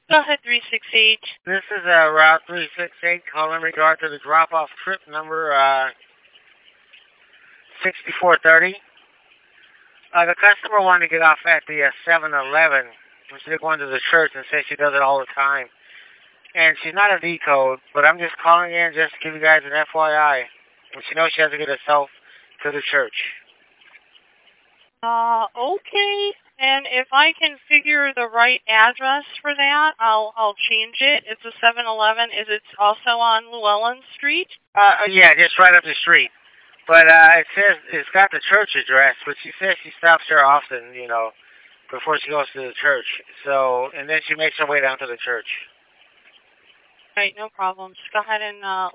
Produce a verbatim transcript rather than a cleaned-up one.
Go ahead, three six eight. This is uh, Route three six eight calling in regard to the drop-off trip number uh, sixty-four thirty. Uh, the customer wanted to get off at the uh, seven eleven. She's going to the church and says she does it all the time. And she's not a D code, but I'm just calling in just to give you guys an F Y I. And she knows she has to get herself to the church. Uh, okay. And if I can figure the right address for that, I'll I'll change it. It's a seven eleven. Is it also on Llewellyn Street? Uh, yeah, just right up the street. But uh, it says it's got the church address, but she says she stops there often, you know, before she goes to the church. So, and then she makes her way down to the church. Right, no problem. Just go ahead and uh,